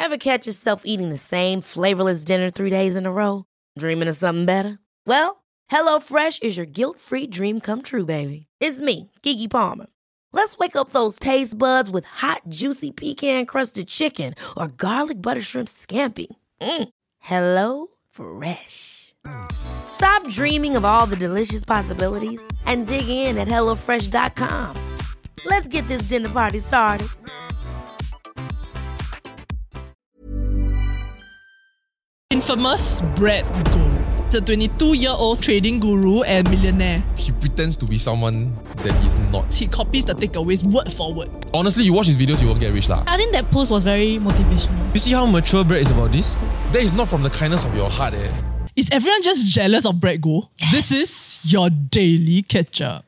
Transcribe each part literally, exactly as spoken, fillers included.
Ever catch yourself eating the same flavorless dinner three days in a row? Dreaming of something better? Well, HelloFresh is your guilt-free dream come true, baby. It's me, Keke Palmer. Let's wake up those taste buds with hot, juicy pecan-crusted chicken or garlic butter shrimp scampi. Mm. Hello Fresh. Stop dreaming of all the delicious possibilities and dig in at hello fresh dot com. Let's get this dinner party started. Infamous Brett Goh. He's a twenty-two-year-old trading guru and millionaire. He pretends to be someone that he's not. He copies the takeaways word for word. Honestly, you watch his videos, you won't get rich lah. I think that post was very motivational. You see how mature Brett is about this? That is not from the kindness of your heart eh. Is everyone just jealous of Brett Goh? Yes. This is your daily catch-up.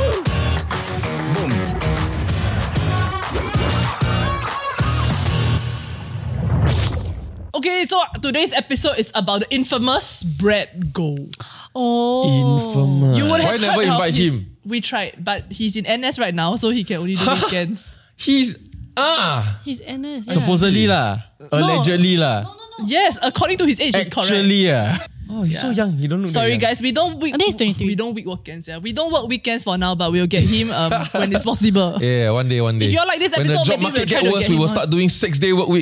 Okay, so today's episode is about the infamous Brett Goh. Oh. Infamous. You would have Why never heard of invite his- him? We tried, but he's in N S right now, so he can only do weekends. He's ah He's N S. Yeah. Supposedly lah. Allegedly lah. Yes, according to his age, it's correct. Actually ah. Oh, he's so young. He don't look that Sorry young. guys, we don't week, I think he's twenty-three. We don't week weekends, yeah. We don't work weekends for now, but we'll get him um, when it's possible. yeah, one day, one day. If you're like this when the episode, job maybe market we'll try get to worse, get we him will on. start doing six day work week.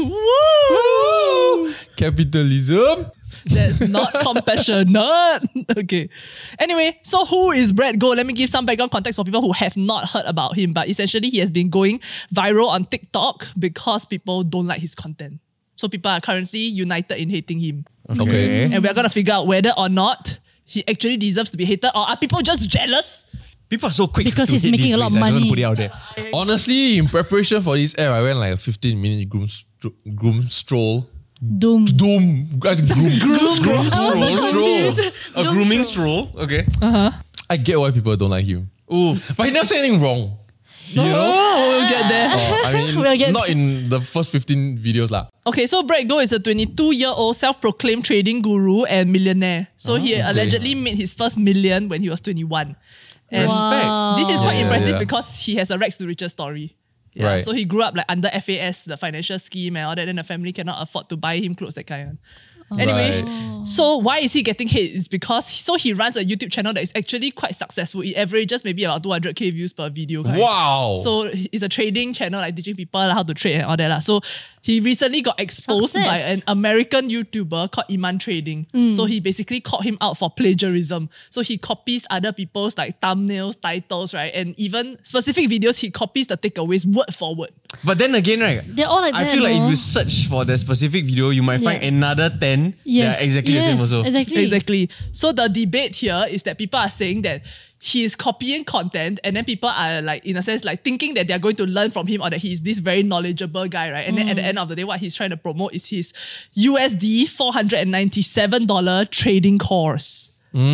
Woo! Capitalism. That's not compassionate. Okay. Anyway, so who is Brett Goh? Let me give some background context for people who have not heard about him. But essentially, he has been going viral on TikTok because people don't like his content. So people are currently united in hating him. Okay. And we're going to figure out whether or not he actually deserves to be hated, or are people just jealous? People are so quick Because to he's hate making these a lot of ways. I just want money. to put it out there. Honestly, in preparation for this app, I went like a fifteen minute groom, stro- groom stroll. Doom. Doom. Guys, groom. groom, groom stroll. stroll. A grooming stroll. Okay. I get why people don't like him. Oof. But he never said anything wrong. You know? Oh, we'll get there. Oh, I mean, We'll get not in the first fifteen videos lah. Okay, so Brett Goh is a twenty-two-year-old self-proclaimed trading guru and millionaire. So he okay. allegedly made his first million when he was twenty-one. And Respect. this is quite Yeah, impressive yeah. because he has a rags to riches story. Yeah, Right. So he grew up like under F A S, the financial scheme and all that, and the family cannot afford to buy him clothes, that kind. Anyway, Right. so why is he getting hate? It's because so he runs a YouTube channel that is actually quite successful. It averages maybe about two hundred K views per video. Kind. Wow. So it's a trading channel, like teaching people how to trade and all that. lah. So he recently got exposed Success. by an American YouTuber called Iman Trading. So he basically called him out for plagiarism. So he copies other people's like thumbnails, titles, right? And even specific videos, he copies the takeaways word for word. But then again, right? They're all like I that. feel like no? if you search for the specific video, you might find Yeah. another ten yes. that are exactly yes. the same also. Exactly. Exactly. So the debate here is that people are saying that he is copying content, and then people are like, in a sense, like thinking that they're going to learn from him or that he's this very knowledgeable guy, right? And then at the end of the day, what he's trying to promote is his U S D four hundred ninety-seven dollars trading course.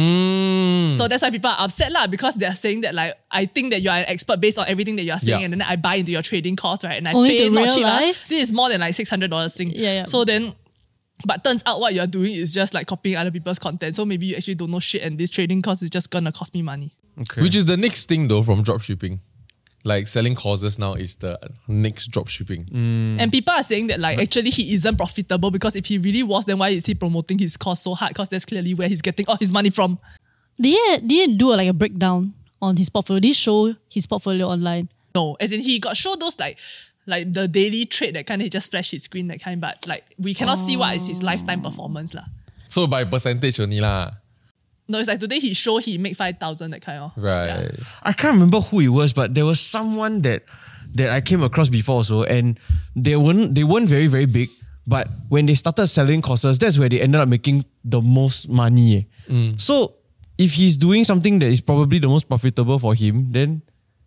Mm. So that's why people are upset lah, because they're saying that like, I think that you are an expert based on everything that you are saying, Yeah. and then I buy into your trading course, right? And I Only pay to not cheap. ah. realize- This is more than like six hundred dollars thing. Yeah, yeah. So then, but turns out what you're doing is just like copying other people's content. So maybe you actually don't know shit, and this trading course is just gonna cost me money. Okay. Which is the next thing though from dropshipping. Like selling courses now is the next dropshipping. And people are saying that like actually he isn't profitable, because if he really was, then why is he promoting his course so hard? Because that's clearly where he's getting all his money from. Did he, did he do like a breakdown on his portfolio? Did he show his portfolio online? No, as in he got show those like like the daily trade that kind of, he just flash his screen that kind, but like we cannot see what is his lifetime performance lah. So by percentage only lah. No, it's like today he show he make five thousand that kind of. Right. Yeah. I can't remember who it was, but there was someone that that I came across before also, and they weren't they weren't very very big. But when they started selling courses, that's where they ended up making the most money. eh. Mm. So if he's doing something that is probably the most profitable for him, then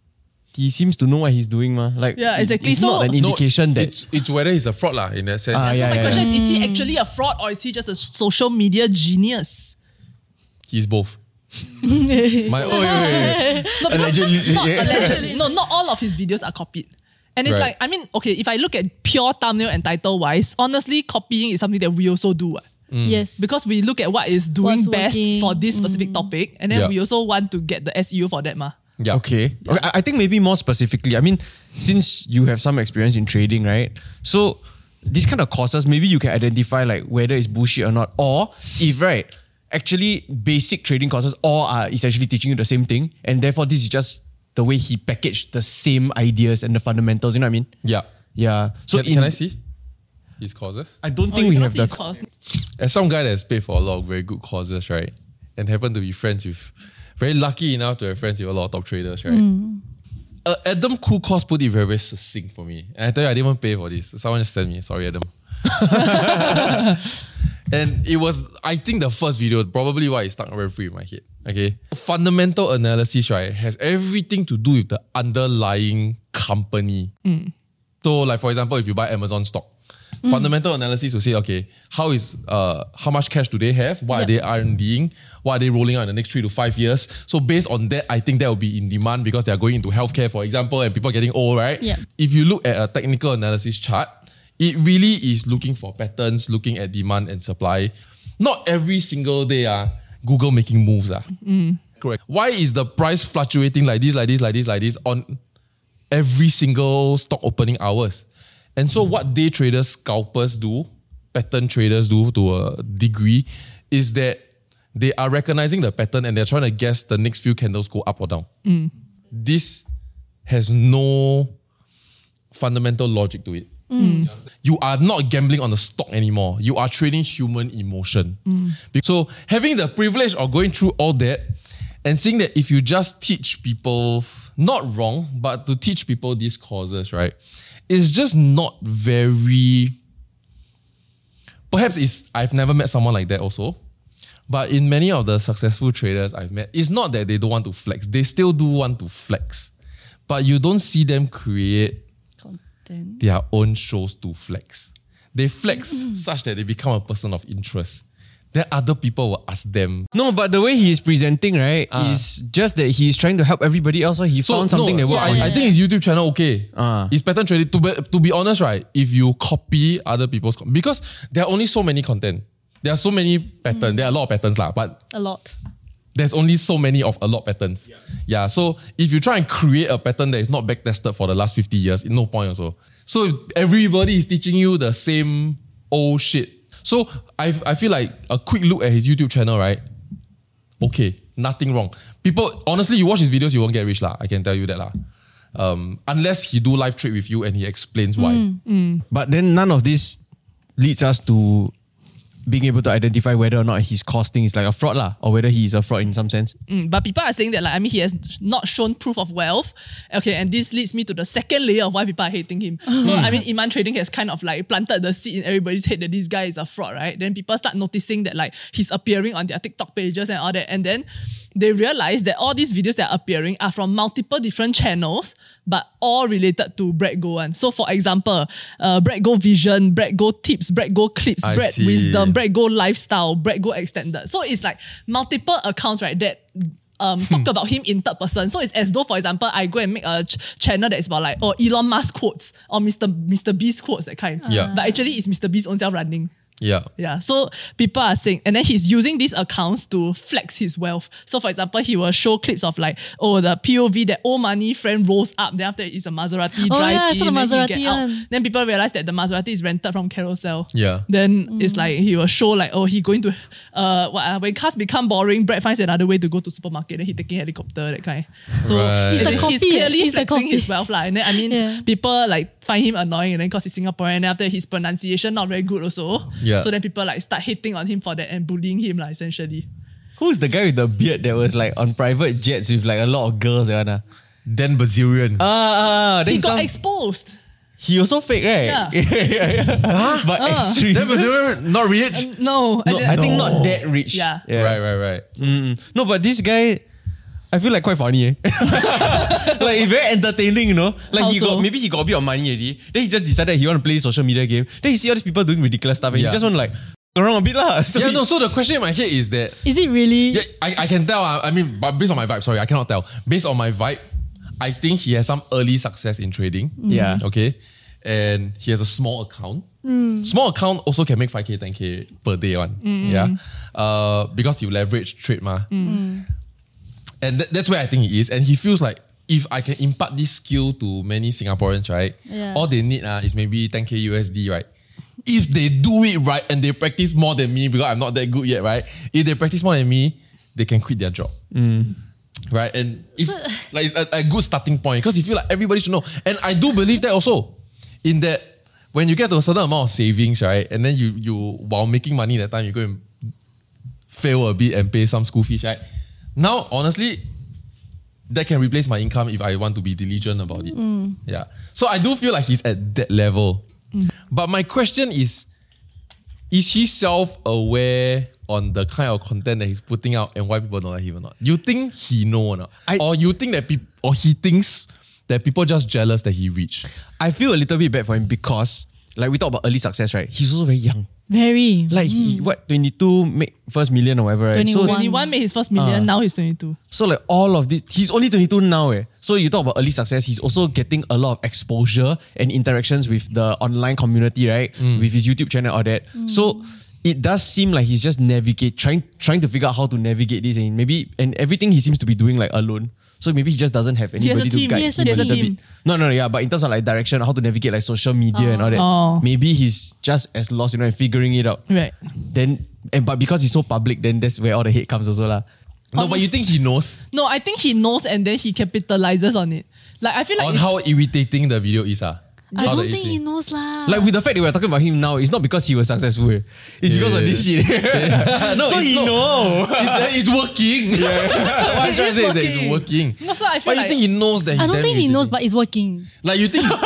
he seems to know what he's doing, ma. Like Yeah, it- exactly. It's So- not an No, indication that it's it's whether he's a fraud lah in that sense. Ah, So yeah, my yeah, question yeah. is, is he actually a fraud, or is he just a social media genius? He's both. My oh wait, wait, wait. No, because Allegedly, not yeah. allegedly. No, not all of his videos are copied. And it's Right. like, I mean, okay, if I look at pure thumbnail and title wise, honestly, copying is something that we also do. what. Yes. Because we look at what is doing What's best working. for this specific topic, and then Yeah. we also want to get the S E O for that. Ma. Yeah. Okay. okay. I I think maybe more specifically, I mean, since you have some experience in trading, right? So these kind of courses, maybe you can identify like whether it's bullshit or not. Or if, right, actually basic trading courses all are essentially teaching you the same thing. And therefore, this is just the way he packaged the same ideas and the fundamentals. You know what I mean? Yeah. Yeah. So Can, in, can I see his courses? I don't Oh, think you we cannot have see the... his course. As some guy that's paid for a lot of very good courses, right? And happen to be friends with, very lucky enough to have friends with a lot of top traders, right? Mm. Uh, Adam Cool Course put it very, very succinct for me. And I tell you, I didn't even pay for this. Someone just sent me. Sorry, Adam. And it was, I think, the first video, probably why it stuck very free in my head. Okay. Fundamental analysis, right, has everything to do with the underlying company. Mm. So, like, for example, if you buy Amazon stock, mm. fundamental analysis will say, okay, how is uh how much cash do they have? What Yep. are they R&Ding? What are they rolling out in the next three to five years? So based on that, I think that will be in demand because they are going into healthcare, for example, and people are getting old, right? Yep. If you look at a technical analysis chart, it really is looking for patterns, looking at demand and supply. Not every single day, uh, Google making moves. Uh. Mm. Correct. Why is the price fluctuating like this, like this, like this, like this on every single stock opening hours? And so what day traders, scalpers do, pattern traders do to a degree, is that they are recognizing the pattern and they're trying to guess the next few candles go up or down. Mm. This has no fundamental logic to it. Mm. You are not gambling on the stock anymore. You are trading human emotion. Mm. So having the privilege of going through all that and seeing that if you just teach people, not wrong, but to teach people these causes, right, it's just not very... Perhaps it's, I've never met someone like that also. But in many of the successful traders I've met, it's not that they don't want to flex. They still do want to flex. But you don't see them create Content. their own shows to flex. They flex such that they become a person of interest. Then other people will ask them. No, but the way he's presenting, right, Ah. is just that he's trying to help everybody else. So he found something no, that so works I, for him. I think his YouTube channel okay. Ah. It's pattern trading. To be, to be honest, right, if you copy other people's... Because there are only so many content. There are so many patterns. There are a lot of patterns, lah, but A lot. there's only so many of a lot patterns. Yeah. yeah. So if you try and create a pattern that is not backtested for the last fifty years, no point also. So everybody is teaching you the same old shit. So I I feel like a quick look at his YouTube channel, right? Okay, nothing wrong. People, honestly, you watch his videos, you won't get rich lah. I can tell you that lah. Um, unless he do live trade with you and he explains why. But then none of this leads us to being able to identify whether or not his costing is like a fraud lah, or whether he is a fraud in some sense. Mm, but people are saying that, like, I mean, he has not shown proof of wealth. Okay, and this leads me to the second layer of why people are hating him. So, I mean, Iman Trading has kind of like planted the seed in everybody's head that this guy is a fraud, right? Then people start noticing that, like, he's appearing on their TikTok pages and all that. And then they realize that all these videos that are appearing are from multiple different channels, but all related to Brett Go one. So, for example, uh, Brett Go Vision, Brett Go Tips, Brett Go Clips, I Brett see. Wisdom, Brett Go Lifestyle, Brett Go Extended. So it's like multiple accounts, right, that um, talk about him in third person. So it's as though, for example, I go and make a ch- channel that is about like, oh, Elon Musk quotes or Mister Mister Beast quotes, that kind. Yeah. But actually it's Mister Beast own self running. Yeah. Yeah, so people are saying, and then he's using these accounts to flex his wealth. So for example, he will show clips of like, oh, the P O V, that old money friend rolls up, then after it's a Maserati Oh, drive yeah, I in, saw the then he Maserati get out. one. Then people realize that the Maserati is rented from Carousel. Yeah. Then it's like he will show like, oh, he going to uh what uh, when cars become boring, Brett finds another way to go to supermarket, then he taking helicopter, that kind. So Right. He's the and then he's copy, clearly he's the flexing copy. his wealth. Like. And then I mean Yeah. people like find him annoying, and then because he's Singaporean, and after his pronunciation not very good also. Yeah. So then people like start hating on him for that and bullying him, like, essentially. Who's the guy with the beard that was like on private jets with like a lot of girls? That one, ah? Dan Bazirian. Ah, ah, then He got some- exposed. he also fake, right? Yeah. yeah, yeah. But extreme. Dan Bazirian, not rich? No, no, I think No. not that rich. Yeah. Right, right, right. Mm. No, but this guy, I feel like quite funny. Eh? Like he's very entertaining, you know. Like How he so? got maybe he got a bit of money already. Then he just decided he want to play social media game. Then he see all these people doing ridiculous stuff, and Yeah. he just want to like go around a bit lah. So Yeah, he- no, so the question in my head is that Is it really? Yeah, I, I can tell. uh, I mean, but based on my vibe, sorry, I cannot tell. Based on my vibe, I think he has some early success in trading. Yeah. Okay. And he has a small account. Small account also can make five K, ten K per day one. Yeah. Uh, because you leverage trade ma. And th- that's where I think he is. And he feels like if I can impart this skill to many Singaporeans, right? Yeah. All they need uh, is maybe ten K U S D, right? if they do it right and they practice more than me because I'm not that good yet, right? If they practice more than me, they can quit their job. Right? And if like it's a, a good starting point because you feel like everybody should know. And I do believe that also. In that when you get to a certain amount of savings, right? And then you you while making money that time, you go and fail a bit and pay some school fees, right? Now, honestly, that can replace my income if I want to be diligent about it. Mm. Yeah. So I do feel like he's at that level. Mm. But my question is, is he self-aware on the kind of content that he's putting out and why people don't like him or not? You think he know or not? I, or you think that people, or he thinks that people just jealous that he reached? I feel a little bit bad for him because, like we talk about early success, right? He's also very young. Very. Like mm. he, what, twenty-two make first million or whatever, right? twenty-one. So, twenty-one made his first million, uh, now he's twenty-two. So like all of this, he's only twenty-two now eh. So you talk about early success, he's also getting a lot of exposure and interactions with the online community, right? Mm. With his YouTube channel, all that. Mm. So it does seem like he's just navigate, trying trying to figure out how to navigate this and maybe, and everything he seems to be doing like alone. So maybe he just doesn't have anybody to guide yes, him a there's a little team. bit. No, no, no, yeah. But in terms of like direction, how to navigate like social media oh. and all that, Oh. maybe he's just as lost, you know, and figuring it out. Right. Then, and but because he's so public, then that's where all the hate comes also lah. No, but you think he knows No, I think he knows and then he capitalizes on it. Like I feel like on it's, how irritating the video is? Ah, I How don't the think he editing. knows lah. Like with the fact that we're talking about him now, it's not because he was successful. eh. It's Yeah, because yeah, of this shit. no, so it's he not. know. It's, it's working. Yeah. What I'm trying to say is that it's working. No, so I feel But you like think he knows that he's I don't damn think he knows, irritating? but it's working. Like you think he's-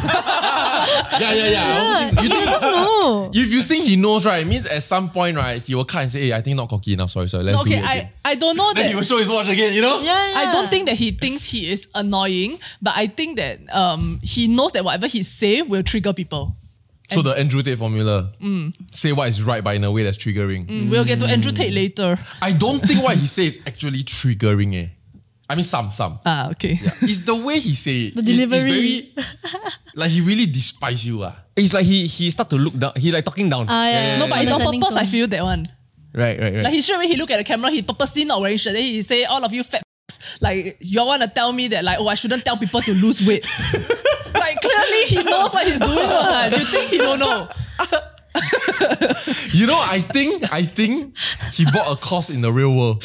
Yeah, yeah, yeah. I also think so. You I think don't know. if you think he knows, right, it means at some point, right, he will cut and say, hey, I think not cocky enough. Sorry, sorry. Let's okay, do it again. I, I don't know Then that. he will show his watch again, you know? Yeah, yeah. I don't think that he thinks he is annoying, but I think that um he knows that whatever he say will trigger people. So the Andrew Tate formula, say what is right, but in a way that's triggering. Mm, We'll get to Andrew Tate later. I don't think what he says is actually triggering. Eh. I mean, some, some. Ah, okay. Yeah. It's the way he say it. The It's- delivery. It's very, like he really despise you. Ah. It's like he he start to look down. He like talking down. Ah, yeah, Yeah, yeah, No, but it's on condescending purpose. I tone. feel that one. Right, right, right. Like he straight away he look at the camera. He purposely not wearing shirt. Then he say, "All of you fat, f***s, like y'all want to tell me that like oh I shouldn't tell people to lose weight." Like clearly he knows what he's doing. What? You think he don't know? You know, I think I think he bought a course in the real world.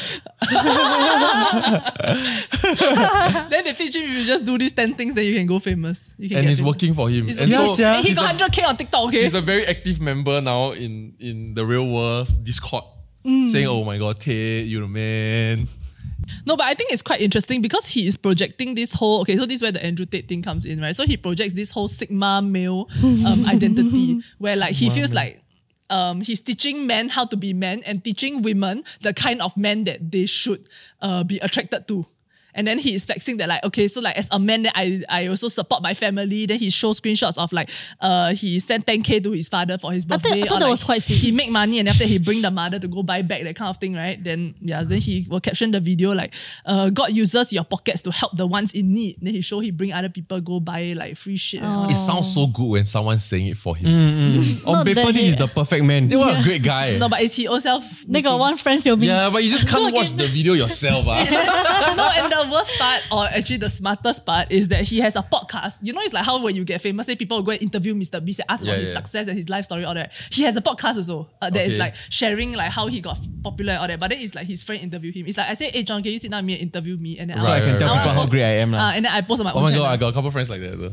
Then they teach him if you just do these ten things, then you can go famous. You can And get it's famous. working for him. It's And working. so sia. Hey, he he's got a- one hundred K on TikTok. Okay. He's a very active member now in, in the real world Discord, saying, oh my god, Tate, you're the man. No, but I think it's quite interesting because he is projecting this whole. Okay, so this is where the Andrew Tate thing comes in, right? So he projects this whole Sigma male um, identity where like he feels like um, he's teaching men how to be men and teaching women the kind of men that they should uh, be attracted to. And then he is flexing that like, okay, so like as a man, then I, I also support my family. Then he shows screenshots of like, uh, he sent ten K to his father for his I thought- birthday. I thought or that like was quite sweet. He make money and after he bring the mother to go buy back, that kind of thing, right? Then yeah, then he will caption the video like, uh, God uses your pockets to help the ones in need. Then he show he bring other people go buy like free shit. And all It that. sounds so good when someone's saying it for him. On Not paper, that this he- is the perfect man. Hey, what a great guy. No, but is he also They got one friend filming. Yeah, but you just can't Look watch at- the video yourself. Ah. No, and the worst part, or actually the smartest part, is that he has a podcast. You know, it's like how when you get famous, say people will go and interview Mister Beast and ask Yeah, about his yeah. success and his life story, all that. He has a podcast also uh, that is Okay. like sharing like how he got popular and all that. But then it's like his friend interview him. It's like I say, hey John, can you sit down with me and interview me? And then So I'll- I can tell Right, people right, how post- great I am. Uh, lah. and then I post on my Oh own my channel. god, I got a couple friends like that though.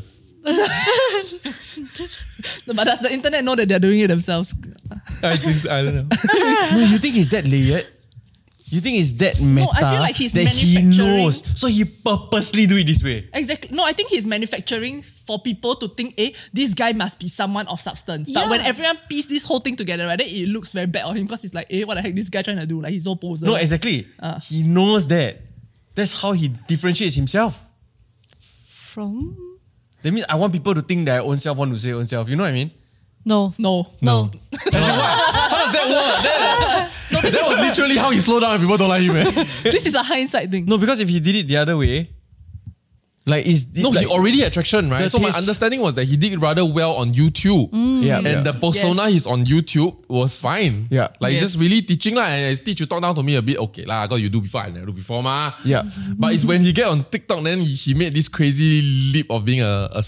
No, but does the internet know that they're doing it themselves? I think so, I don't know. No, you think he's that layered? You think it's that meta I feel like he's that he manufacturing- knows? So he purposely do it this way. Exactly. No, I think he's manufacturing for people to think, eh, this guy must be someone of substance. But Yeah. when everyone piece this whole thing together, right, then it looks very bad on him because it's like, eh, what the heck this guy trying to do? Like he's so poser. No, exactly. Uh. He knows that. That's how he differentiates himself. From? That means I want people to think that I own self want to say own self. You know what I mean? No. No. No. As in what? How does that work? That, that was literally how he slowed down and people don't like him. Eh? This is a hindsight thing. No, because if he did it the other way, like is No, like, he already had traction, right? the So my taste- understanding was that he did rather well on YouTube. yeah, And yeah. the persona Yes. he's on YouTube was fine. Yeah. Like he's Yes. just really teaching lah. And his teach you talk down to me a bit, okay lah, I got you do before, I never do before ma. Yeah. But it's when he get on TikTok, then he, he made this crazy leap of being a, a stud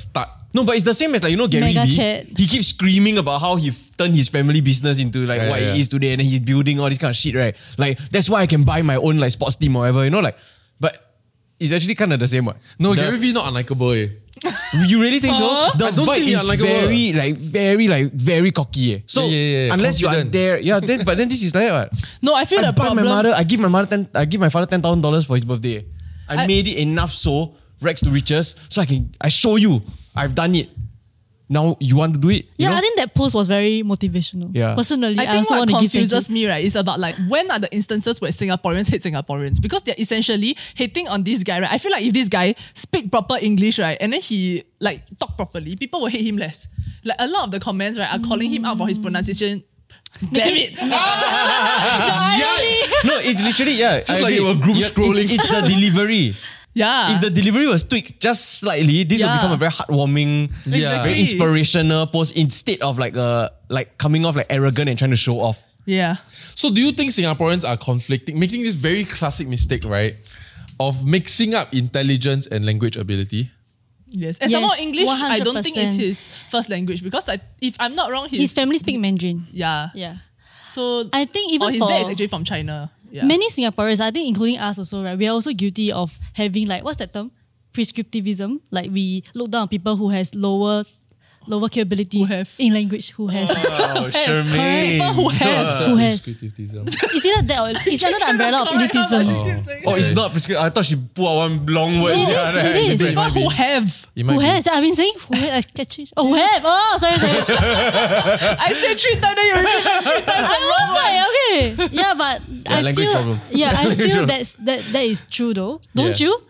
No, but it's the same as like, you know, Gary Mega Vee. chat. He keeps screaming about how he f- turned his family business into like Yeah, what yeah. it is today, and then he's building all this kind of shit, right? Like, that's why I can buy my own like sports team or whatever, you know, like, but it's actually kind of the same one. No, The- Gary Vee not unlikable. Eh. You really think so? The I don't vibe think he is unlikable. very, like, very, like, very cocky. Eh. So Yeah, yeah, yeah, unless you are confident. there, yeah, then, but then this is like that. What? No, I feel I the buy problem. my mother. I give my mother ten. I give my father ten thousand dollars for his birthday. I, I- made it enough so rags to riches, so I can. I show you. I've done it. Now you want to do it? You Yeah, know? I think that post was very motivational. Yeah. Personally, I, I think also what want to give thank confuses you. me, right, is about like when are the instances where Singaporeans hate Singaporeans? Because they're essentially hating on this guy, right? I feel like if this guy speak proper English, right, and then he like talk properly, people will hate him less. Like a lot of the comments, right, are calling him out for his pronunciation. Damn it! Yikes! No, it's literally yeah. Just like you were group scrolling. It's, it's the delivery. Yeah. If the delivery was tweaked just slightly, this will Yeah. become a very heartwarming, Yeah. very Exactly. inspirational post instead of like a like coming off like arrogant and trying to show off. yeah. So do you think Singaporeans are conflicting, making this very classic mistake, right? Of mixing up intelligence and language ability? Yes. And some more Yes, English, I don't think is one hundred percent. his first language because I, if I'm not wrong, his, His family speak Mandarin. Yeah. Yeah. So I think even or his for dad is actually from China. Yeah. many Singaporeans, I think including us also, right? We are also guilty of having like, what's that term? Prescriptivism. Like we look down on people who has lower lower capabilities Who have. in language, who has Oh, Charmaine. People who have. who has Criticism. It's either that or it's under the umbrella of elitism. Oh, it's not prescriptive. I thought she put out one long word. It yeah, is, right. it is. People might be. who have. It might Who be. has? I've been saying who has. I catch it. Oh, who have? Oh, sorry, sorry. I said three times, then you repeat three times. I was like, okay. Yeah, but Yeah, I language feel, problem. Yeah, I Language feel problem. that's that that is true though. Don't Yeah. you?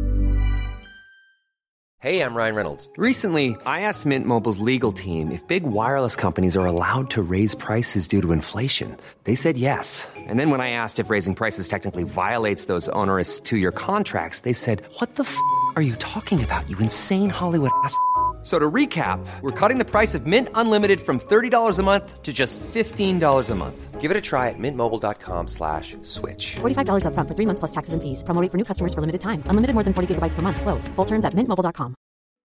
Hey, I'm Ryan Reynolds. Recently, I asked Mint Mobile's legal team if big wireless companies are allowed to raise prices due to inflation. They said yes. And then when I asked if raising prices technically violates those onerous two-year contracts, they said, "What the f*** are you talking about, you insane Hollywood ass?" So to recap, we're cutting the price of Mint Unlimited from thirty dollars a month to just fifteen dollars a month. Give it a try at mintmobile.com slash switch. forty-five dollars up front for three months plus taxes and fees. Promo rate for new customers for limited time. Unlimited more than forty gigabytes per month. Slows full terms at mint mobile dot com.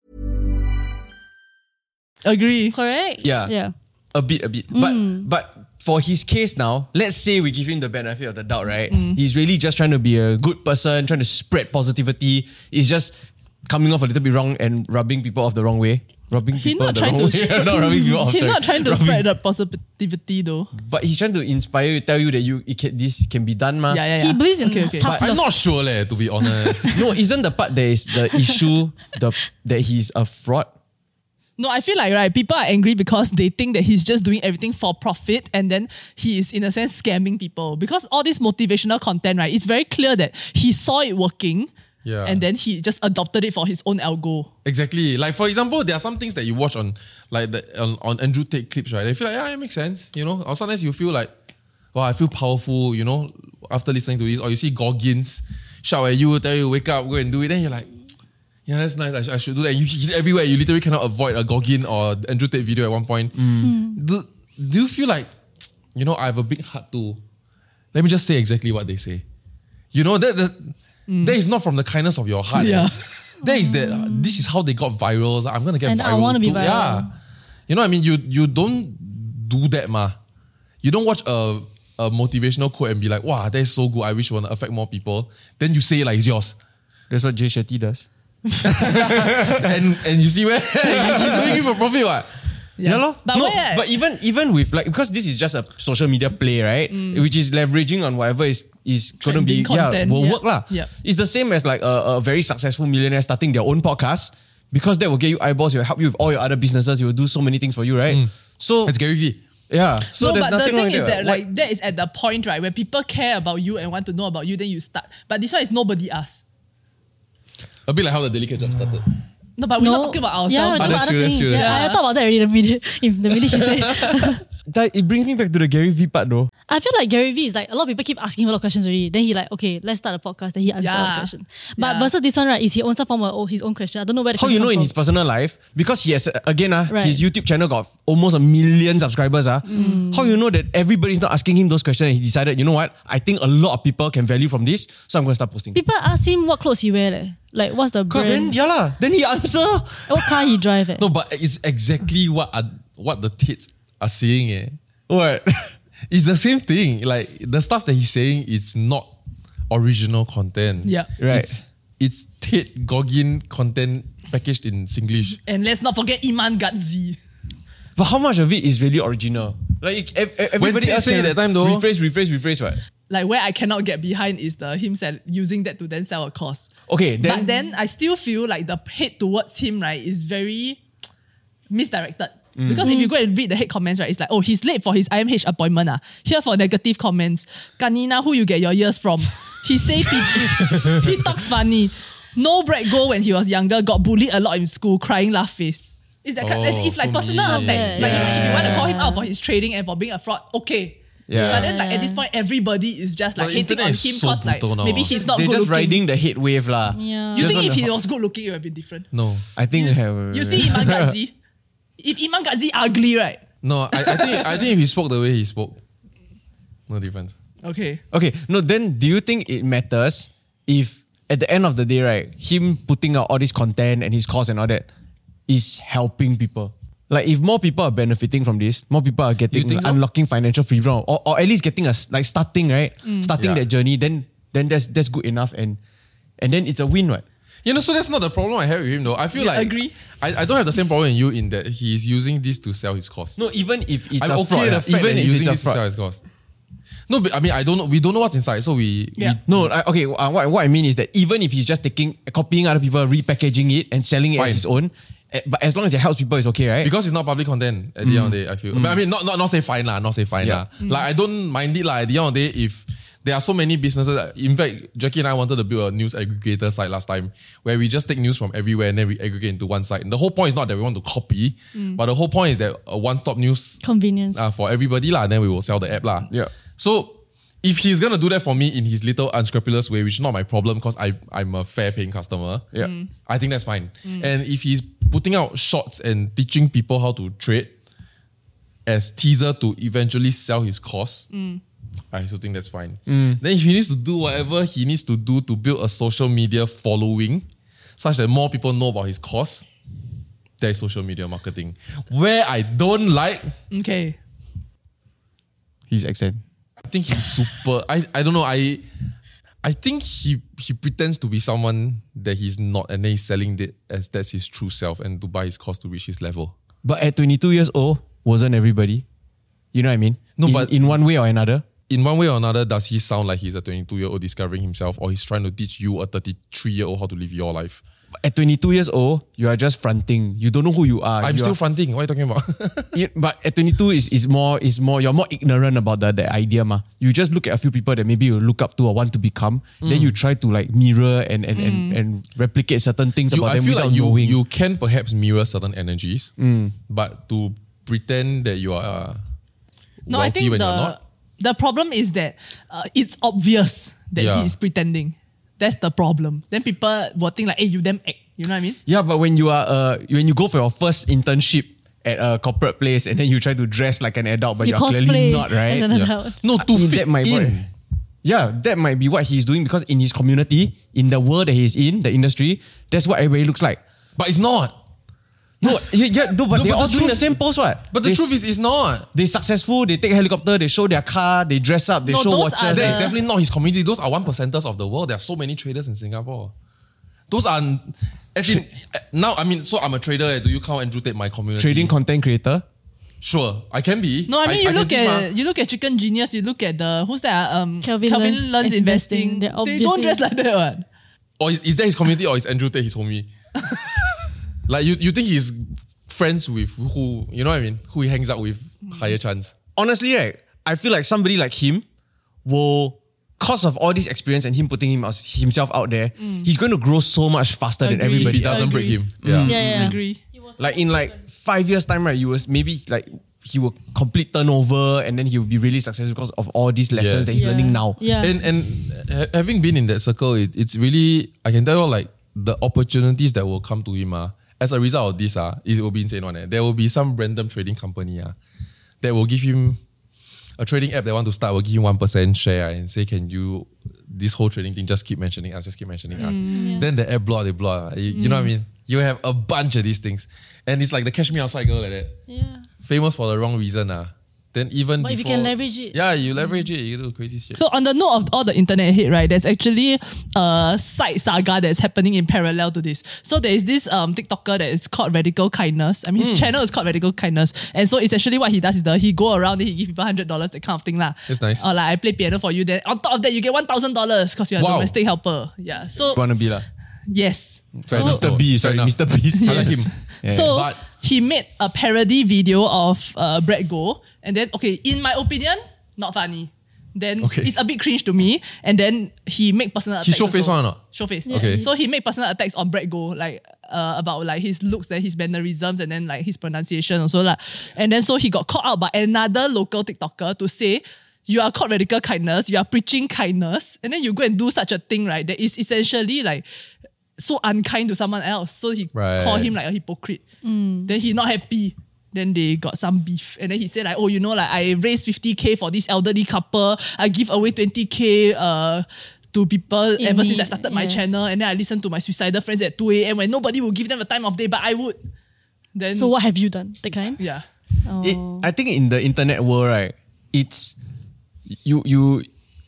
Agree. Correct. Yeah. Yeah. A bit, a bit. But but for his case now, let's say we give him the benefit of the doubt, right? He's really just trying to be a good person, trying to spread positivity. He's just coming off a little bit wrong and rubbing people off the wrong way. Rubbing He's people not the trying wrong to. way. not rubbing people off. He's sorry. not trying to Rubbing- spread the positivity though. But he's trying to inspire you, tell you that you it can, this can be done, ma. Yeah, yeah, yeah. He believes in okay, okay. tough I'm love. not sure, leh, to be honest. No, isn't the part that is the issue the that he's a fraud? No, I feel like right, people are angry because they think that he's just doing everything for profit and then he is in a sense scamming people. Because all this motivational content, right, it's very clear that he saw it working Yeah. and then he just adopted it for his own algo. Exactly. Like for example, there are some things that you watch on like the on, on Andrew Tate clips, right? They feel like, yeah, it makes sense. You know, or sometimes you feel like, oh, I feel powerful, you know, after listening to this. Or you see Goggins shout at you, tell you wake up, go and do it. Then you're like, yeah, that's nice. I, sh- I should do that. You, he's everywhere. You literally cannot avoid a Goggin or Andrew Tate video at one point. Do, do you feel like, you know, I have a big heart too? Let me just say exactly what they say. You know, that, that, that is not from the kindness of your heart. Yeah. eh. That is that, uh, this is how they got viral. So I'm going to get And viral I wanna be too. viral. Yeah. You know what I mean? You, you don't do that, ma. You don't watch a, a motivational quote and be like, wow, that's so good. I wish it want to affect more people. Then you say it like it's yours. That's what Jay Shetty does. and and you see where he's doing it for profit, what? Yeah, lor. But no, where- but even even with like because this is just a social media play, right? Which is leveraging on whatever is is gonna be Trending content, yeah will yeah. work lah. Yeah. It's the same as like a, a very successful millionaire starting their own podcast because that will get you eyeballs. It will help you with all your other businesses. It will do so many things for you, right? So It's Gary Vee. yeah. So no, there's but the nothing thing wrong is with that What- like that is at the point, right, where people care about you and want to know about you, then you start. But this one is nobody asked. A bit like how the Daily Ketchup started. No, but we're No. not talking about ourselves. Yeah, we're Ah, talking that's about true, other that's things. true, that's Yeah, true. I thought about that already the minute, if the minute she said. that it brings me back to the Gary Vee part though. I feel like Gary Vee is like, a lot of people keep asking him a lot of questions already. Then he like, okay, let's start a podcast. Then he answers all the Yeah. questions. But Yeah. versus this one, right, is he own some form of oh, his own question. I don't know where the How you question know come in from. his personal life? Because he has, uh, again, uh, Right. his YouTube channel got almost a million subscribers. Uh. Mm. How you know that everybody's not asking him those questions and he decided, you know what, I think a lot of people can value from this, so I'm going to start posting. People ask him what clothes he wear. Leh. Like, what's the Cause then, brand? yeah lah, then he answer. What car he drive. Eh? No, but it's exactly what are, what the tits are saying. Eh. What? It's the same thing. Like the stuff that he's saying is not original content. Yeah. Right. It's, it's Ted Goggin content packaged in Singlish. And let's not forget Iman Gadzi. But how much of it is really original? Like ev- ev- everybody Ted else say can that time though- rephrase, rephrase, rephrase, what? Like where I cannot get behind is the him sell, using that to then sell a course. Okay, then, but then I still feel like the hate towards him, right, is very misdirected. Because if you go and read the hate comments, right, it's like, oh, he's late for his I M H appointment. Ah. Here for negative comments. Kanina, who you get your ears from? He say he, he talks funny. No bread go when he was younger, got bullied a lot in school, crying laugh face. It's, that kind, Oh, it's, it's like so personal mean. attacks. Like, you know, if you want to Yeah. call him out for his trading and for being a fraud, okay. Yeah. But then like at this point, everybody is just like But hating internet on him is so because like brutal now. maybe he's not they're good just looking. riding the hate wave lah. Yeah. You Just think want if to- he was good looking, it would have been different. No. I think You, we have. you see Iman Gadzi? If Iman Gadzi ugly, right? No, I, I think I think if he spoke the way he spoke, no difference. Okay. Okay, no, then do you think it matters if at the end of the day, right, him putting out all this content and his course and all that is helping people? Like if more people are benefiting from this, more people are getting think so? unlocking financial freedom or, or at least getting a s- like starting, right? Starting Yeah. that journey, then then that's that's good enough and and then it's a win, right? You know, so that's not the problem I have with him though. I feel Yeah, like agree. I, I don't have the same problem in you in that he's using this to sell his course. No, even if it's I'm a okay fraud, with the ah, fact even that if he's it's using a this to sell fraud. his course. No, but I mean I don't know. We don't know what's inside, so we, Yeah. we No, I, okay. Uh, what, what I mean is that even if he's just taking, copying other people, repackaging it and selling it Fine. as his own, eh, but as long as it helps people, it's okay, right? because it's not public content at the end of the day, I feel. But I mean, not not not say fine lah, not say fine Yeah. lah. Like I don't mind it lah. At the end of the day, if there are so many businesses, that- in fact, Jackie and I wanted to build a news aggregator site last time where we just take news from everywhere and then we aggregate into one site. And the whole point is not that we want to copy, but the whole point is that a one-stop news Convenience. uh, for everybody lah. Then we will sell the app lah. Yeah. So if he's gonna do that for me in his little unscrupulous way, which is not my problem because I I'm a fair paying customer. Yeah. I think that's fine. And if he's putting out shorts and teaching people how to trade as teaser to eventually sell his course, I also think that's fine. Then if he needs to do whatever he needs to do to build a social media following, such that more people know about his course, that is social media marketing. Where I don't like, Okay. His accent. I think he's super. I, I don't know. I I think he he pretends to be someone that he's not, and then he's selling it as that's his true self, and to buy his course to reach his level. But at twenty-two years old, wasn't everybody? You know what I mean? No, in, but- in one way or another. In one way or another, does he sound like he's a twenty-two year old discovering himself, or he's trying to teach you a thirty-three year old how to live your life? At twenty-two years old, you are just fronting. You don't know who you are. I'm You still are- fronting. What are you talking about? Yeah, but at twenty-two is, is more is more you're more ignorant about the, the idea, ma. You just look at a few people that maybe you look up to or want to become. Then you try to like mirror and and, and, and replicate certain things You- about I them feel without like you knowing. you can perhaps mirror certain energies, but to pretend that you are uh, No, I wealthy think when the you're not. the problem is that uh, it's obvious that Yeah. he's pretending. That's the problem. Then people will think like, hey, you damn act. You know what I mean? Yeah, but when you are uh, when you go for your first internship at a corporate place and then you try to dress like an adult, but You you're clearly cosplay not, right? as an Yeah. adult. No, to I mean, fit that might in. work. Yeah, that might be what he's doing because in his community, in the world that he's in, the industry, that's what everybody looks like. But it's not. No, yeah, yeah no, but No, they're but all the doing truth- the same pose, what? But the They truth s- is, it's not. they're successful, they take a helicopter, they show their car, they dress up, they No, show those watches. are That is the- definitely not his community. Those are one percenters of the world. There are so many traders in Singapore. Those are, as in, now, I mean, so I'm a trader. Do you count Andrew Tate my community? Trading content creator. Sure, I can be. No, I mean you can look teach at mah. you look at Chicken Genius. You look at the who's that? ah? Um, Kelvin Learns Learns Investing. investing. They're They obviously- don't dress like that, one. Or is, is that his community or is Andrew Tate his homie? Like, you, you think he's friends with who, you know what I mean? Who he hangs out with, higher chance. Honestly, right, I feel like somebody like him will, cause of all this experience and him putting him out, himself out there, he's going to grow so much faster than Agree. If everybody he else. doesn't break Agree. him. Yeah. Yeah, yeah. Agree. Like in like five years time, right, you was maybe like he will complete turnover and then he will be really successful because of all these lessons Yeah. that he's Yeah. learning now. Yeah. And and ha- having been in that circle, it, it's really, I can tell you like the opportunities that will come to him uh, as a result of this, uh, it will be insane one. Eh. There will be some random trading company uh, that will give him a trading app that want to start, will give him one percent share and say, can you, this whole trading thing, just keep mentioning us, just keep mentioning us. Then the app blow, they blow. uh, You, you know what I mean? You have a bunch of these things. And it's like the Catch Me Outside girl like that. Yeah. Famous for the wrong reason. Uh. Then even But if you before- can leverage it. Yeah, you leverage it, you do crazy shit. So on the note of all the internet hate, right, there's actually a side saga that's happening in parallel to this. So there is this um TikToker that is called Radical Kindness. I mean, his channel is called Radical Kindness. And so essentially what he does is the, he go around and he give people one hundred dollars, that kind of thing lah. That's nice. Or like, I play piano for you. Then on top of that, you get one thousand dollars because you're a Wow. domestic helper. Yeah. So, Wanna be lah. yes. Fair So- enough. Mister B, Fair sorry, enough. Mister Beast. I like him. So But- he made a parody video of uh, Brett Go, and then okay, in my opinion, not funny. Then Okay. it's a bit cringe to me. And then he make personal attacks. He show face also. one or not? Show face. Okay. So he made personal attacks on Brett Go, like uh, about like his looks, then his mannerisms, and then like his pronunciation also lah. And then so he got called out by another local TikToker to say, you are called Radical Kindness, you are preaching kindness, and then you go and do such a thing, right? That is essentially like so unkind to someone else. So he Right. called him like a hypocrite. Then he not happy. Then they got some beef. And then he said like, oh, you know, like I raised fifty K for this elderly couple. I give away twenty K uh, to people In ever since I need, started my yeah. channel. And then I listen to my suicidal friends at two a.m. when nobody will give them a time of day, but I would. Then So what have you done? That kind? Yeah. It, I think in the internet world, right, it's you you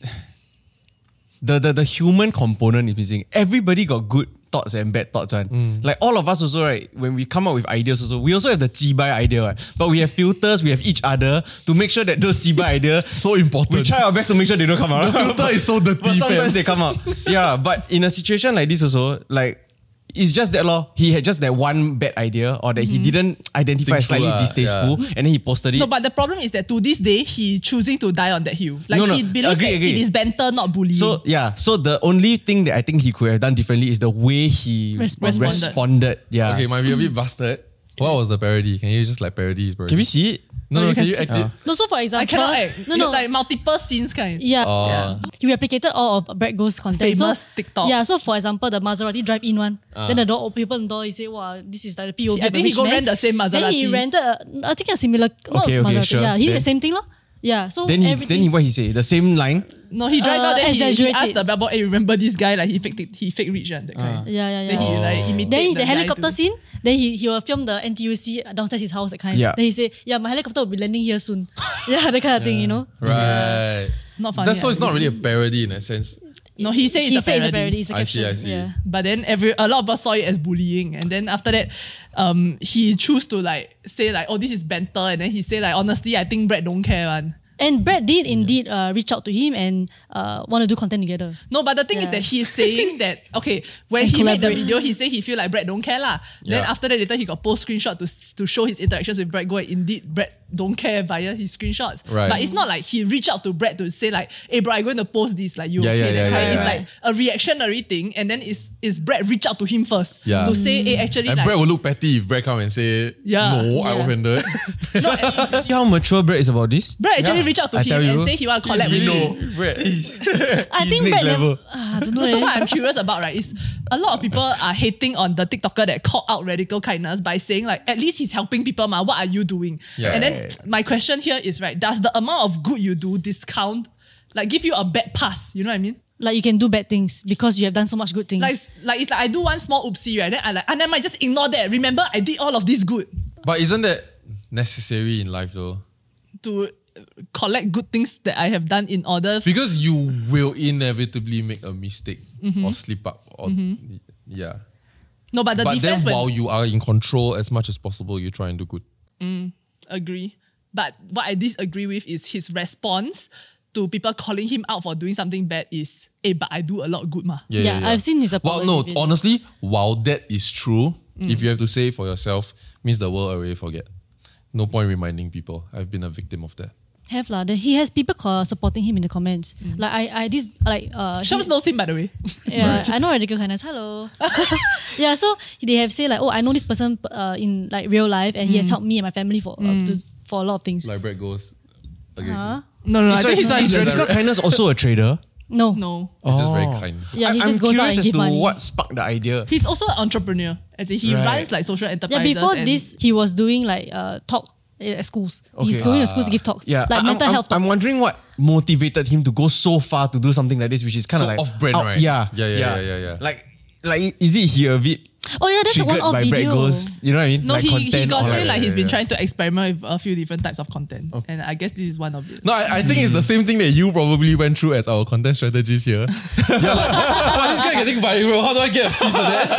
the, the the human component is missing. Everybody got good thoughts and bad thoughts, one. Like all of us also, right, when we come up with ideas also, we also have the jibai idea, right? But we have filters, we have each other to make sure that those jibai ideas, So important. we try our best to make sure they don't come out. The filter is so dirty, But sometimes fam. they come out. Yeah, but in a situation like this also, like, it's just that law. He had just that one bad idea, or that he didn't identify Think as slightly through lah, distasteful, and then he posted it. No, but the problem is that to this day, he choosing to die on that hill. Like No, no, he believes agree, that agree. it is banter, not bullying. So yeah, so the only thing that I think he could have done differently is the way he Responded. responded. Yeah. Okay, might be a bit busted. What was the parody? Can you just like parody his parody? Can we see it? No, No, no, you can can you see- act it? No, so for example, I cannot act. No, It's no, like multiple scenes kind. yeah. Oh. He replicated all of Brett Go's content. Famous so, TikToks. Yeah, so for example, the Maserati drive-in one. Then the door open, people the door, he said, wow, this is like the P O V I of the think he rich go man. rent the same Then he Maserati. rented, a, I think a similar, not Okay, okay, Maserati, sure. yeah, he did Then- the same thing, lor. Yeah, so Then he everything. then he what he say? The same line. No, he drive Uh, out there. He, he exaggerated. asked the bellboy, hey, remember this guy? Like he faked it, he fake rich and that kind. Yeah, yeah, yeah. Then he like imitate Then the, the guy helicopter to- scene, then he, he will film the N T U C downstairs his house, that kind. Yeah. Then he say, yeah, my helicopter will be landing here soon. Yeah, that kind of thing, you know. Right. Not funny. That's so ah. it's not really a parody in a sense. No, he said it's he a says parody. it's a parody. It's a I see, caption. I see. Yeah. But then every a lot of us saw it as bullying, and then after that, um, he choose to like say like, oh, this is banter, and then he say like, honestly, I think Brett don't care one. And Brett did indeed uh, reach out to him and uh, want to do content together. No, but the thing is Yeah. that he's saying that okay, when And he made the collaborate. video, he said he feel like Brett don't care lah. Then Yeah. after that, later he got post screenshot to to show his interactions with Brett. Go and indeed Brett don't care via his screenshots. Right. But it's not like he reached out to Brett to say like, hey bro, I'm going to post this. Like you Yeah, okay? yeah, that yeah, kind. yeah, It's yeah. like a reactionary thing, and then is is Brett reach out to him first Yeah. to say, hey, actually And like, Brett will look petty if Brett come and say, Yeah. no, I Yeah. offended. See how mature Brett is about this? Brett actually Yeah. reached out to I him tell and you. say he want to collab We with know. him. Brett. I He's think next Brett level. never. Ah, I don't know. So eh. what I'm curious about, right, is a lot of people are hating on the TikToker that called out Radical Kindness by saying like, at least he's helping people, ma. What are you doing? Yeah. And then my question here is, right, does the amount of good you do discount, like give you a bad pass? You know what I mean? Like you can do bad things because you have done so much good things. Like, like it's like I do one small oopsie, right? Then I like, and then I just ignore that. Remember, I did all of this good But isn't that necessary in life though? to collect good things that I have done in order. Because you will inevitably make a mistake Mm-hmm. or slip up. Or yeah. No, but the but then defense when while you are in control as much as possible, you try and do good. agree. But what I disagree with is his response to people calling him out for doing something bad is, hey, but I do a lot of good, ma. Yeah, I've seen his Well, apology no, video. honestly, while that is true, Mm. if you have to say it for yourself, means the world already forget. No point reminding people. I've been a victim of that. Have lah. Then he has people call, supporting him in the comments. Mm. Like I, I this like uh. Shams he- knows him, by the way. Yeah, I know Radical Kindness. Hello. Yeah, so they have said like, oh, I know this person uh, in like real life, and he has helped me and my family for uh, to for a lot of things. Like bread goes. Okay. Huh? No, no, no I Sorry, think he's not is Israeli. radical kindness also a trader? No. No. It's just very Oh. kind. Yeah, he I- just I'm goes out curious and as give to money. what sparked the idea. He's also an entrepreneur. As in he Right. runs like social Yeah, enterprises. before and this, he was doing like uh, talk at schools. He's Okay. going to schools to give talks. Yeah, like I- mental I'm, health talks. I'm wondering what motivated him to go so far to do something like this, which is kind of So like off-brand, out- right? Yeah, Yeah, yeah, yeah, yeah, yeah. Like, like is it here a bit Oh yeah, that's a triggered one-off by video. bread goes? You know what I mean? No, like he, he content got or say like, like he's yeah, been yeah. trying to experiment with a few different types of content. And I guess this is one of it. No, I, I think it's the same thing that you probably went through as our content strategist here. You're like, wow, this guy getting viral. How do I get a piece of that?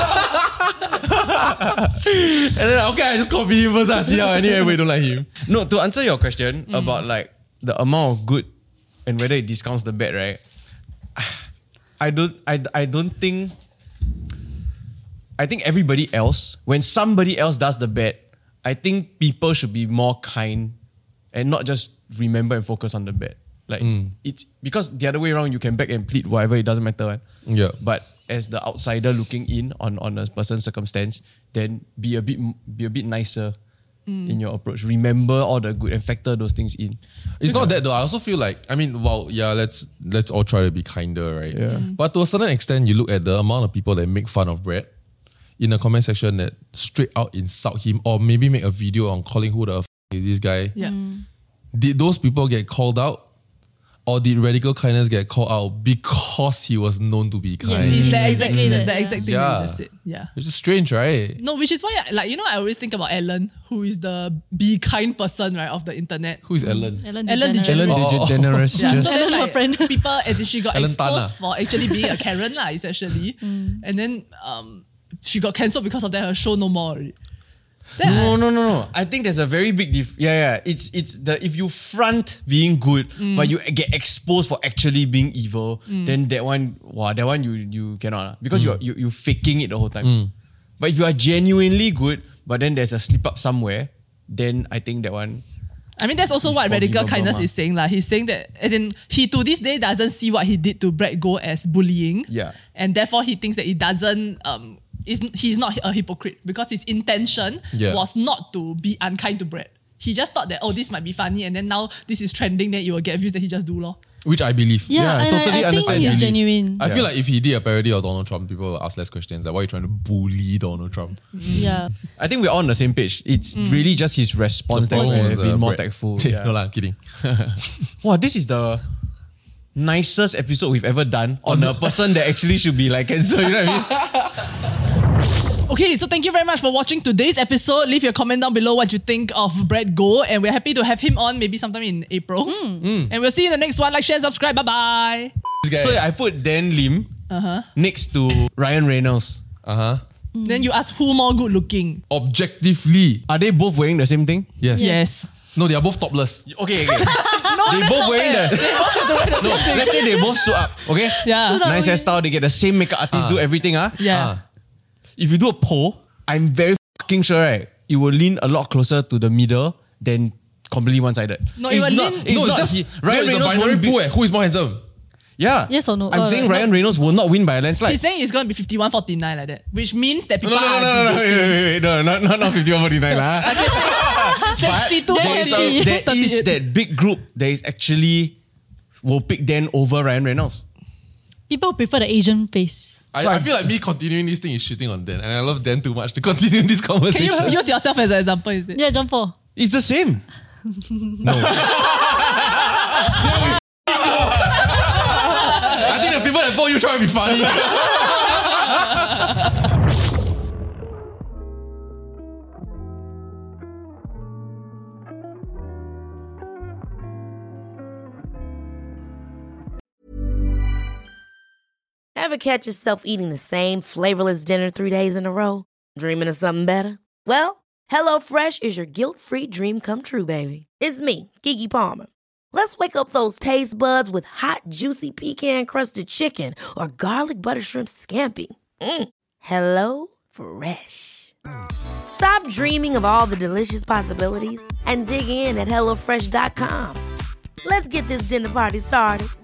And then, okay, I just copy him first. I see how anyway we don't like him. No, to answer your question about like the amount of good and whether it discounts the bad, right? I don't I, I don't think I think everybody else, when somebody else does the bad, I think people should be more kind and not just remember and focus on the bad. Like it's because the other way around, you can beg and plead whatever, it doesn't matter. Right? Yeah. But as the outsider looking in on, on a person's circumstance, then be a bit be a bit nicer in your approach. Remember all the good and factor those things in. It's not that though. I also feel like, I mean, well, yeah, let's let's all try to be kinder, right? Yeah. But to a certain extent, you look at the amount of people that make fun of Brad in the comment section that straight out insult him or maybe make a video on calling who the f- is this guy. Yeah. Did those people get called out? Or did radical kindness get called out because he was known to be kind? Yes, He's the Exactly exact, that, the, the yeah. exact thing Yeah. you just said. Yeah. It's just strange, right? No, which is why, I, like, you know, I always think about Ellen, who is the be kind person, right, of the internet. Who is Ellen? Ellen Ellen DeGeneres. Ellen Oh. DeGeneres. Yeah, just so then, Ellen, her like, friend. people, as in she got Ellen exposed Tan, ah. for actually being a Karen, lah, essentially. And then um, she got cancelled because of that. Her show no more already. Then No, I- no, no, no. I think there's a very big diff. Yeah, yeah. It's it's the if you front being good, but you get exposed for actually being evil, then that one, wow, that one you you cannot lah. Because you're you you faking it the whole time. But if you are genuinely good, but then there's a slip up somewhere, then I think that one. I mean, that's also It's what radical forgivable, kindness mah. is saying. Like, he's saying that, as in, he to this day doesn't see what he did to Brad Go as bullying. Yeah. And therefore, he thinks that it doesn't, um, is he's not a hypocrite because his intention Yeah. was not to be unkind to Brad. He just thought that, oh, this might be funny, and then now this is trending, then you will get views that he just do, lor. Which I believe. Yeah, Yeah, I and totally I, I think understand he's that. genuine. I feel like if he did a parody of Donald Trump, people will ask less questions. Like, why are you trying to bully Donald Trump? yeah. I think we're all on the same page. It's really just his response that problem would was, have been uh, more Brad. tactful. No Yeah. lah, I'm kidding. Wow, this is the nicest episode we've ever done on a person that actually should be like cancer. You know what I mean? Okay, so thank you very much for watching today's episode. Leave your comment down below what you think of Brad Go, and we're happy to have him on maybe sometime in April. And we'll see you in the next one. Like, share, subscribe. Bye bye. This guy. So I put Dan Lim next to Ryan Reynolds. uh-huh. Then you ask who more good looking. Objectively, Are they both wearing the same thing? yes. Yes. No, they are both topless. Okay, okay. they both wearing the. No, let's say they both suit up. Okay. Yeah. Nice hairstyle. They get the same makeup artist do everything. Ah. Yeah. Ah. If you do a poll, I'm very fucking sure, right? It will lean a lot closer to the middle than completely one-sided. No, it will lean- It's no, it's not. just He- no, it's a binary won't be- pool. Eh. Who is more handsome? Yeah. Yes or no? I'm Uh, saying no. Ryan Reynolds will not win by a landslide. He's saying it's going to be fifty-one forty-nine like that, which means that No, people no, no, are no, no, no, debating. wait, wait, wait, no, not, not, not fifty-one forty-nine lah. sixty-two There is, a, forty. there is that big group that is actually will pick Dan over Ryan Reynolds. People prefer the Asian face. I, So I I- feel like me continuing this thing is shitting on Dan, and I love Dan too much to continue this Can conversation. you use yourself as an example instead? Yeah, jump for. It's the same. I think the people that vote you try to be funny. Ever catch yourself eating the same flavorless dinner three days in a row? Dreaming of something better? Well, HelloFresh is your guilt-free dream come true, baby. It's me, Keke Palmer. Let's wake up those taste buds with hot, juicy pecan-crusted chicken or garlic butter shrimp scampi. Mm. Hello Fresh. Stop dreaming of all the delicious possibilities and dig in at HelloFresh dot com. Let's get this dinner party started.